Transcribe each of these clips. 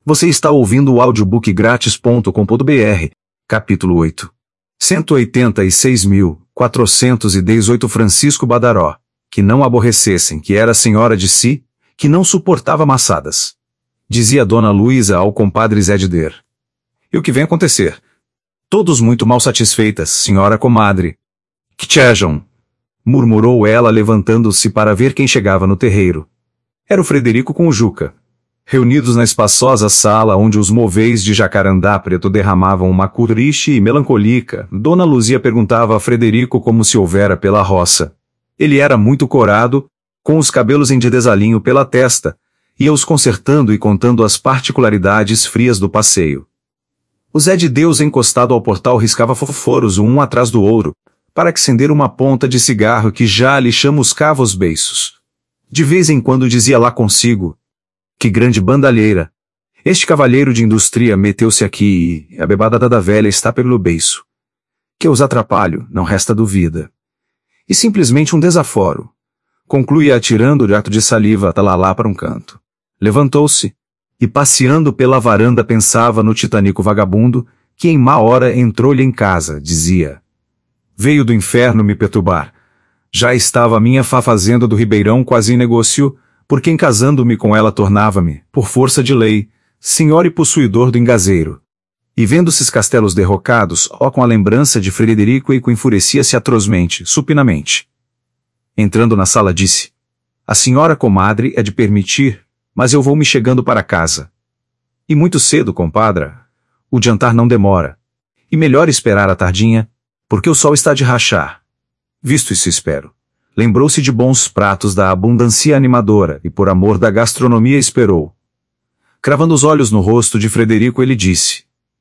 Você está ouvindo o audiobookgratis.com.br, capítulo 8. 186.418 Francisco Badaró, que não aborrecessem, que era senhora de si, que não suportava maçadas. Dizia Dona Luísa ao compadre Zé de Der. E o que vem acontecer? Todos muito mal satisfeitas, senhora comadre. Que tchejam! Murmurou ela levantando-se para ver quem chegava no terreiro. Era o Frederico com o Juca. Reunidos na espaçosa sala onde os móveis de jacarandá preto derramavam uma cor triste e melancólica, Dona Luzia perguntava a Frederico como se houvera pela roça. Ele era muito corado, com os cabelos em desalinho pela testa, ia-os consertando e contando as particularidades frias do passeio. O Zé de Deus encostado ao portal riscava fósforos um atrás do outro, para acender uma ponta de cigarro que já lhe chamuscava os beiços. De vez em quando dizia lá consigo: que grande bandalheira! Este cavalheiro de indústria meteu-se aqui e a bebada da velha está pelo beiço. Que eu os atrapalho, não resta dúvida. E simplesmente um desaforo. Concluía atirando de ato de saliva talalá para um canto. Levantou-se e, passeando pela varanda, pensava no titanico vagabundo, que em má hora entrou-lhe em casa, dizia. Veio do inferno me perturbar. Já estava minha fazenda do Ribeirão quase em negócio, porque em casando-me com ela tornava-me, por força de lei, senhor e possuidor do engazeiro. E vendo-se os castelos derrocados, com a lembrança de Frederico e enfurecia-se atrozmente, supinamente. Entrando na sala disse: a senhora comadre é de permitir, mas eu vou me chegando para casa. E muito cedo, compadra. O jantar não demora. E melhor esperar a tardinha, porque o sol está de rachar. Visto isso espero. Lembrou-se de bons pratos da abundância animadora e por amor da gastronomia esperou. Cravando os olhos no rosto de Frederico, ele disse: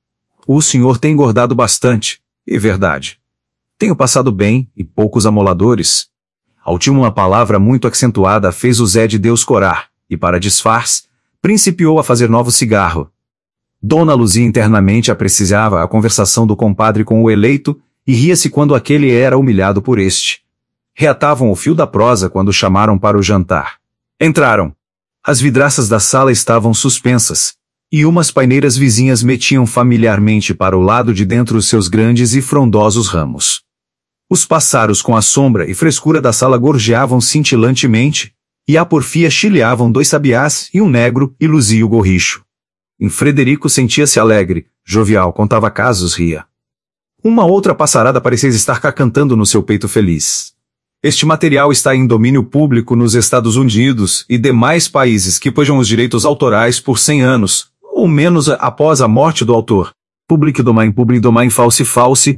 o senhor tem engordado bastante, e verdade. Tenho passado bem, e poucos amoladores. A última palavra muito acentuada fez o Zé de Deus corar, e para disfarce, principiou a fazer novo cigarro. Dona Luzia internamente apreciava a conversação do compadre com o eleito, e ria-se quando aquele era humilhado por este. Reatavam o fio da prosa quando chamaram para o jantar. Entraram. As vidraças da sala estavam suspensas, e umas paineiras vizinhas metiam familiarmente para o lado de dentro os seus grandes e frondosos ramos. Os pássaros com a sombra e frescura da sala gorjeavam cintilantemente, e à porfia chileavam 2 sabiás e um negro e luzia o gorricho. Em Frederico sentia-se alegre, jovial, contava casos, ria. Uma outra passarada parecia estar cantando no seu peito feliz. Este material está em domínio público nos Estados Unidos e demais países que pojam os direitos autorais por 100 anos, ou menos após a morte do autor. Public domain false,